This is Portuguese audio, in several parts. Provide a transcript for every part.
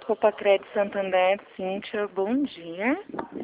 Copa Crédito Santander, Cíntia, bom dia.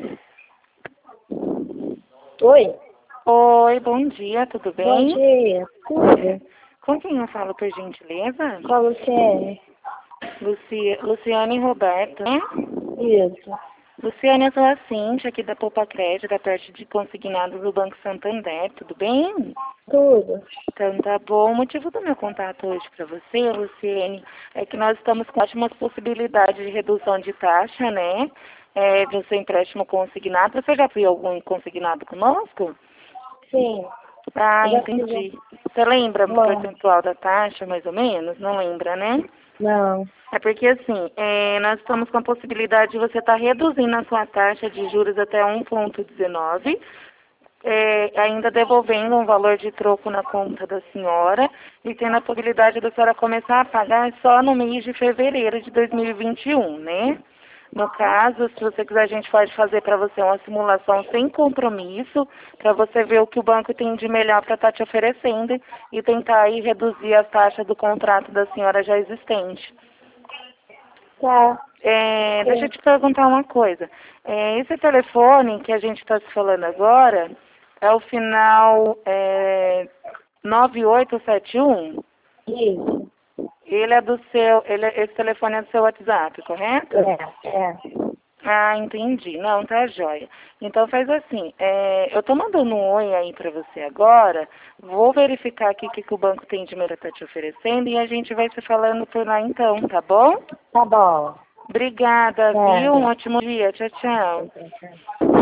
Oi? Oi, bom dia, tudo bem? Bom dia. Tudo? Com quem eu falo, por gentileza? Com a Luciene? Luciane Roberto, né? Isso. Luciane, eu sou a Cíntia, aqui da Poupa Crédito, da parte de consignados do Banco Santander, tudo bem? Tudo. Então tá bom. O motivo do meu contato hoje para você, Luciene, é que nós estamos com ótimas possibilidades de redução de taxa, né? Do seu empréstimo consignado. Você já viu algum consignado conosco? Sim. Ah, Eu já entendi. fiz. Você lembra o Não. percentual da taxa, mais ou menos? Não lembra, né? Não. É porque, assim, nós estamos com a possibilidade de você estar reduzindo a sua taxa de juros até 1,19, ainda devolvendo um valor de troco na conta da senhora e tendo a possibilidade da senhora começar a pagar só no mês de fevereiro de 2021, né? No caso, se você quiser, a gente pode fazer para você uma simulação sem compromisso, para você ver o que o banco tem de melhor para estar te oferecendo e tentar aí reduzir as taxas do contrato da senhora já existente. Tá. Deixa eu te perguntar uma coisa. Esse telefone que a gente está se falando agora é o final 9871? Isso. Esse telefone é do seu WhatsApp, correto? É. Ah, entendi. Não, tá jóia. Então faz assim, eu tô mandando um oi aí pra você agora, vou verificar aqui o que o banco tem de melhor tá te oferecendo e a gente vai se falando por lá então, tá bom? Tá bom. Obrigada, viu? Um ótimo dia. Tchau, tchau.